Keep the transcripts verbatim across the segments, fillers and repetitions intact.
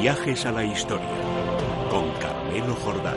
Viajes a la historia con Carmelo Jordán.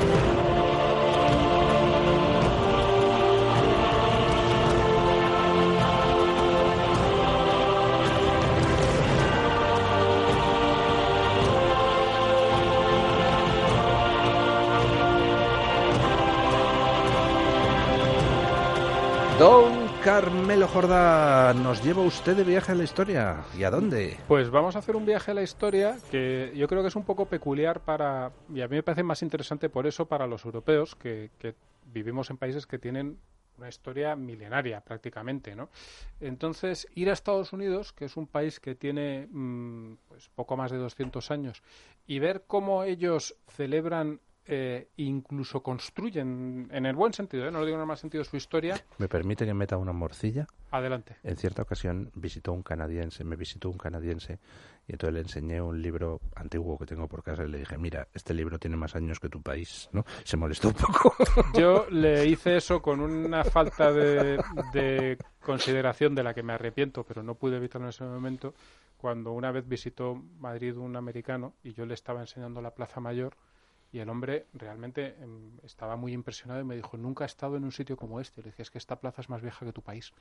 Don Carmelo Jordán, ¿nos lleva usted de viaje a la historia? ¿Y a dónde? Pues vamos a hacer un viaje a la historia que yo creo que es un poco peculiar para, y a mí me parece más interesante por eso para los europeos, que, que vivimos en países que tienen una historia milenaria prácticamente, ¿no? Entonces, ir a Estados Unidos, que es un país que tiene mmm, pues poco más de doscientos años, y ver cómo ellos celebran Eh, incluso construyen, en el buen sentido, ¿eh? No lo digo en el mal sentido, su historia. ¿Me permite que meta una morcilla? Adelante. En cierta ocasión visitó un canadiense, me visitó un canadiense y entonces le enseñé un libro antiguo que tengo por casa y le dije, mira, este libro tiene más años que tu país, ¿no? Se molestó un poco. Yo le hice eso con una falta de, de consideración de la que me arrepiento, pero no pude evitarlo en ese momento, cuando una vez visitó Madrid un americano y yo le estaba enseñando la Plaza Mayor. Y el hombre realmente eh, estaba muy impresionado y me dijo, nunca he estado en un sitio como este. Le dije, es que esta plaza es más vieja que tu país.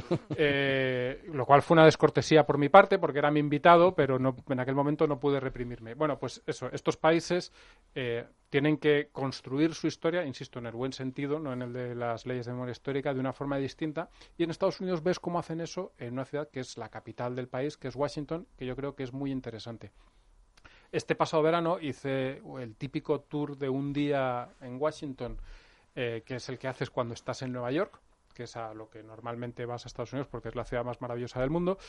eh, lo cual fue una descortesía por mi parte, porque era mi invitado, pero no, en aquel momento no pude reprimirme. Bueno, pues eso, estos países eh, tienen que construir su historia, insisto, en el buen sentido, no en el de las leyes de memoria histórica, de una forma distinta. Y en Estados Unidos ves cómo hacen eso en una ciudad que es la capital del país, que es Washington, que yo creo que es muy interesante. Este pasado verano hice el típico tour de un día en Washington, eh, que es el que haces cuando estás en Nueva York, que es a lo que normalmente vas a Estados Unidos porque es la ciudad más maravillosa del mundo,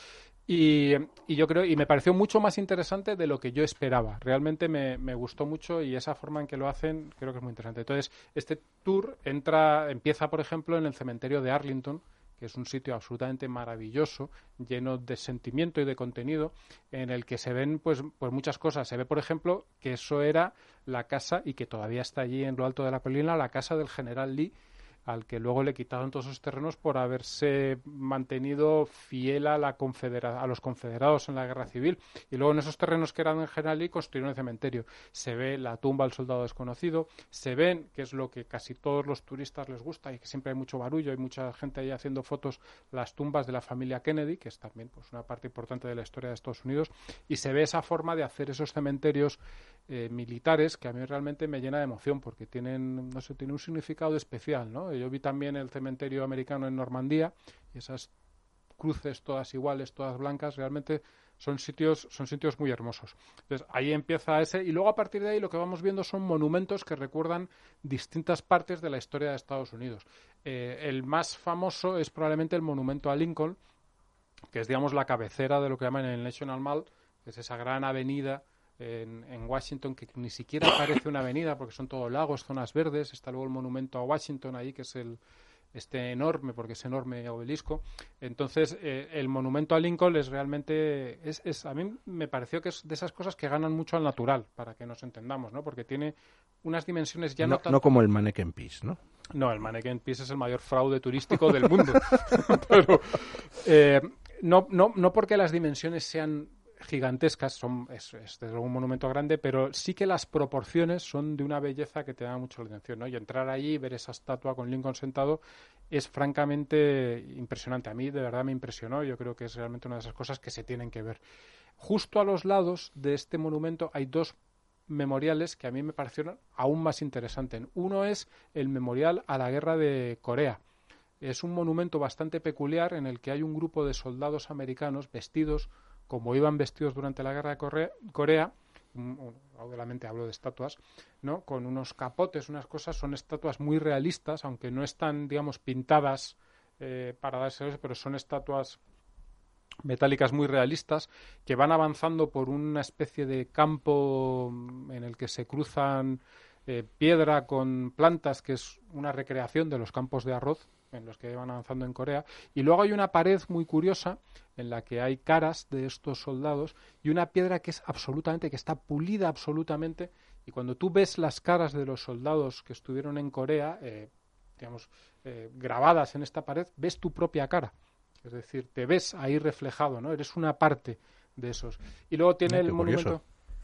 y, y yo creo, y me pareció mucho más interesante de lo que yo esperaba. Realmente me, me gustó mucho y esa forma en que lo hacen creo que es muy interesante. Entonces, este tour entra, empieza, por ejemplo, en el cementerio de Arlington, que es un sitio absolutamente maravilloso, lleno de sentimiento y de contenido, en el que se ven pues, pues muchas cosas. Se ve, por ejemplo, que eso era la casa, y que todavía está allí en lo alto de la colina, la casa del general Lee, al que luego le quitaron todos esos terrenos por haberse mantenido fiel a la confedera- a los confederados en la guerra civil. Y luego en esos terrenos que eran en General Lee construyeron el cementerio. Se ve la tumba del soldado desconocido, se ven, que es lo que casi todos los turistas les gusta y que siempre hay mucho barullo, hay mucha gente ahí haciendo fotos, las tumbas de la familia Kennedy, que es también pues una parte importante de la historia de Estados Unidos, y se ve esa forma de hacer esos cementerios eh, militares que a mí realmente me llena de emoción, porque tienen, no sé, tienen un significado especial, ¿no? Yo vi también el cementerio americano en Normandía y esas cruces todas iguales, todas blancas, realmente son sitios son sitios muy hermosos. Entonces ahí empieza ese, y luego a partir de ahí lo que vamos viendo son monumentos que recuerdan distintas partes de la historia de Estados Unidos. Eh, el más famoso es probablemente el monumento a Lincoln, que es, digamos, la cabecera de lo que llaman el National Mall, que es esa gran avenida En, en Washington, que ni siquiera parece una avenida porque son todos lagos, zonas verdes. Está luego el monumento a Washington ahí, que es el este enorme, porque es enorme obelisco. Entonces, eh, el monumento a Lincoln es realmente, es, es a mí me pareció que es de esas cosas que ganan mucho al natural, para que nos entendamos, ¿no? Porque tiene unas dimensiones ya no, no, tan... no como el Mannequin Peace, ¿no? No, el Mannequin Peace es el mayor fraude turístico del mundo. Pero eh, no, no, no porque las dimensiones sean gigantescas, son, es, es desde luego un monumento grande, pero sí que las proporciones son de una belleza que te da mucho la atención, ¿no? Y entrar allí y ver esa estatua con Lincoln sentado es francamente impresionante. A mí de verdad me impresionó, yo creo que es realmente una de esas cosas que se tienen que ver. Justo a los lados de este monumento hay dos memoriales que a mí me parecieron aún más interesantes. Uno es el memorial a la guerra de Corea. Es un monumento bastante peculiar en el que hay un grupo de soldados americanos vestidos como iban vestidos durante la guerra de Corea, Corea obviamente hablo de estatuas, ¿no? Con unos capotes, unas cosas, son estatuas muy realistas, aunque no están, digamos, pintadas eh, para darse eso, pero son estatuas metálicas muy realistas que van avanzando por una especie de campo en el que se cruzan eh, piedra con plantas, que es una recreación de los campos de arroz en los que van avanzando en Corea, y luego hay una pared muy curiosa en la que hay caras de estos soldados y una piedra que es absolutamente, que está pulida absolutamente, y cuando tú ves las caras de los soldados que estuvieron en Corea, eh, digamos, eh, grabadas en esta pared, ves tu propia cara, es decir, te ves ahí reflejado, ¿no? Eres una parte de esos. Y luego tiene ah, el monumento... Curioso.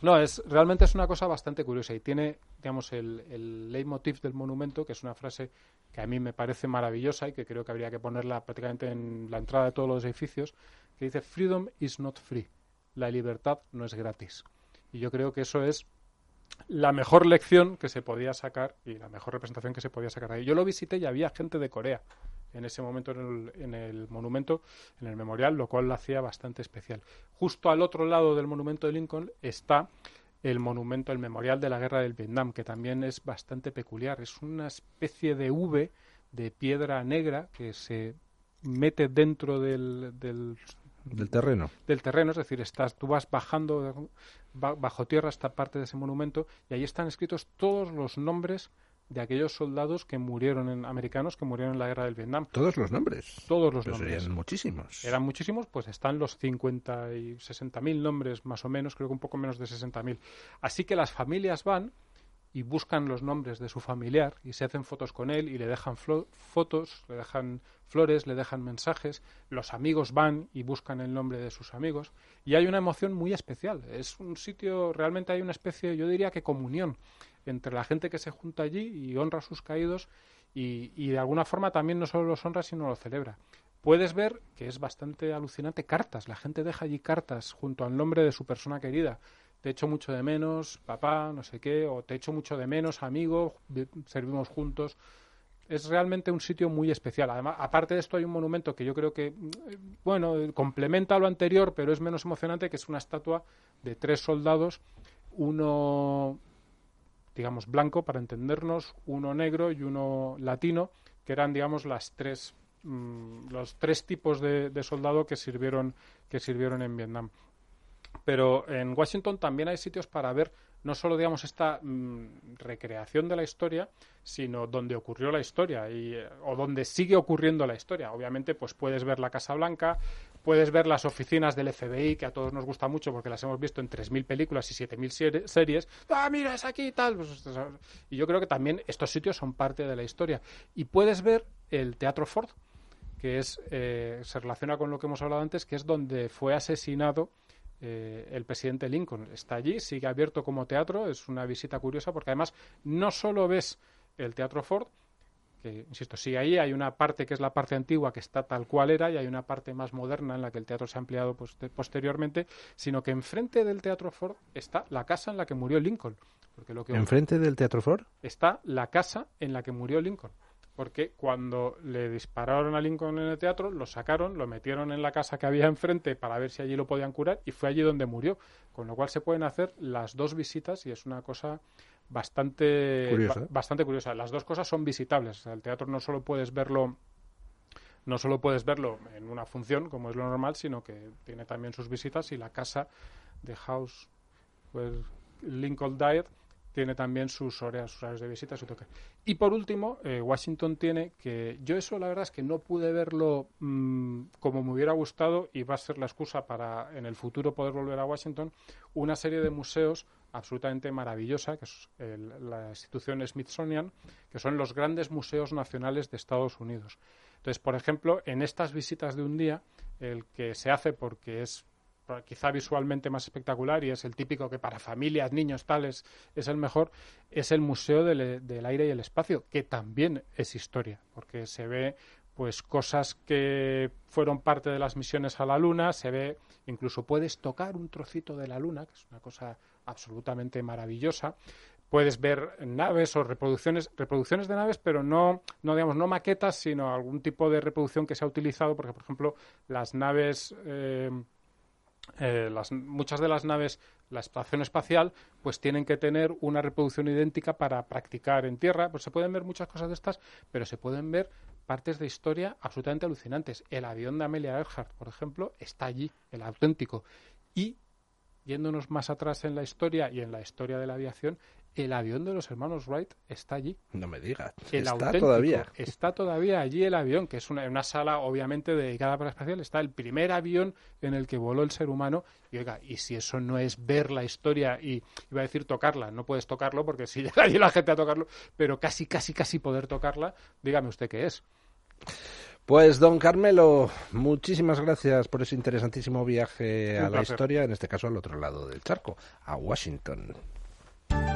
No, es realmente es una cosa bastante curiosa y tiene, digamos, el, el leitmotiv del monumento, que es una frase que a mí me parece maravillosa y que creo que habría que ponerla prácticamente en la entrada de todos los edificios, que dice "Freedom is not free", la libertad no es gratis. Y yo creo que eso es la mejor lección que se podía sacar y la mejor representación que se podía sacar de ahí. Yo lo visité y había gente de Corea en ese momento en el, en el monumento, en el memorial, lo cual lo hacía bastante especial. Justo al otro lado del monumento de Lincoln está el monumento, el memorial de la guerra del Vietnam, que también es bastante peculiar. Es una especie de V de piedra negra que se mete dentro del, del del terreno. Del terreno, es decir, estás, tú vas bajando ba, bajo tierra esta parte de ese monumento y ahí están escritos todos los nombres de aquellos soldados que murieron, en americanos que murieron en la guerra del Vietnam. ¿Todos los nombres? Todos los Pero nombres. Serían muchísimos. Eran muchísimos, pues están los cincuenta y sesenta mil nombres más o menos, creo que un poco menos de sesenta mil. Así que las familias van y buscan los nombres de su familiar y se hacen fotos con él y le dejan flo- fotos, le dejan flores, le dejan mensajes. Los amigos van y buscan el nombre de sus amigos y hay una emoción muy especial. Es un sitio, realmente hay una especie, yo diría que comunión entre la gente que se junta allí y honra a sus caídos y, y de alguna forma también no solo los honra sino los celebra. Puedes ver, que es bastante alucinante, cartas. La gente deja allí cartas junto al nombre de su persona querida. Te echo mucho de menos, papá, no sé qué, o te echo mucho de menos, amigo, servimos juntos. Es realmente un sitio muy especial. Además, aparte de esto, hay un monumento que yo creo que, bueno, complementa lo anterior, pero es menos emocionante, que es una estatua de tres soldados, uno, digamos, blanco, para entendernos, uno negro y uno latino, que eran, digamos, las tres, mmm, los tres tipos de, de soldado que sirvieron, que sirvieron en Vietnam. Pero en Washington también hay sitios para ver no solo, digamos, esta mmm, recreación de la historia, sino donde ocurrió la historia y, eh, o donde sigue ocurriendo la historia. Obviamente, pues puedes ver la Casa Blanca, puedes ver las oficinas del F B I, que a todos nos gusta mucho porque las hemos visto en tres mil películas y siete mil ser- series. ¡Ah, mira, es aquí y tal! Pues, y yo creo que también estos sitios son parte de la historia. Y puedes ver el Teatro Ford, que es eh, se relaciona con lo que hemos hablado antes, que es donde fue asesinado Eh, el presidente Lincoln. Está allí, sigue abierto como teatro, es una visita curiosa porque además no solo ves el Teatro Ford, que, insisto, sí, ahí hay una parte que es la parte antigua que está tal cual era y hay una parte más moderna en la que el teatro se ha ampliado pues, de, posteriormente, sino que enfrente del Teatro Ford está la casa en la que murió Lincoln. Porque lo que ¿Enfrente del Teatro Ford? Está la casa en la que murió Lincoln. Porque cuando le dispararon a Lincoln en el teatro, lo sacaron, lo metieron en la casa que había enfrente para ver si allí lo podían curar y fue allí donde murió. Con lo cual se pueden hacer las dos visitas y es una cosa bastante curiosa. Ba- bastante curiosa. Las dos cosas son visitables. O sea, el teatro no solo puedes verlo no solo puedes verlo en una función, como es lo normal, sino que tiene también sus visitas y la casa de House where Lincoln died tiene también sus horarios, sus horarios de visita, su toque. Y por último, eh, Washington tiene que... Yo eso la verdad es que no pude verlo mmm, como me hubiera gustado y va a ser la excusa para en el futuro poder volver a Washington, una serie de museos absolutamente maravillosa, que es el, la institución Smithsonian, que son los grandes museos nacionales de Estados Unidos. Entonces, por ejemplo, en estas visitas de un día, el que se hace porque es quizá visualmente más espectacular y es el típico que para familias, niños, tales, es el mejor, es el Museo del, del Aire y el Espacio, que también es historia, porque se ve pues cosas que fueron parte de las misiones a la Luna, se ve, incluso puedes tocar un trocito de la Luna, que es una cosa absolutamente maravillosa. Puedes ver naves o reproducciones reproducciones de naves, pero no, no digamos, no maquetas, sino algún tipo de reproducción que se ha utilizado, porque, por ejemplo, las naves... Eh, Eh, las, muchas de las naves, la estación espacial, pues tienen que tener una reproducción idéntica para practicar en tierra. Pues se pueden ver muchas cosas de estas, pero se pueden ver partes de historia absolutamente alucinantes. El avión de Amelia Earhart, por ejemplo, está allí, el auténtico. Y, yéndonos más atrás en la historia y en la historia de la aviación, el avión de los hermanos Wright está allí. No me digas. El está auténtico, todavía. Está todavía allí el avión, que es una, una sala obviamente dedicada para el espacial. Está el primer avión en el que voló el ser humano. Y oiga, y si eso no es ver la historia y, iba a decir tocarla, no puedes tocarlo porque si llega allí la gente a tocarlo, pero casi, casi, casi poder tocarla, dígame usted qué es. Pues, don Carmelo, muchísimas gracias por ese interesantísimo viaje Un a la placer. historia, en este caso al otro lado del charco, a Washington.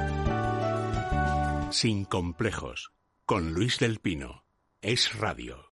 Sin complejos, con Luis del Pino. Es Radio.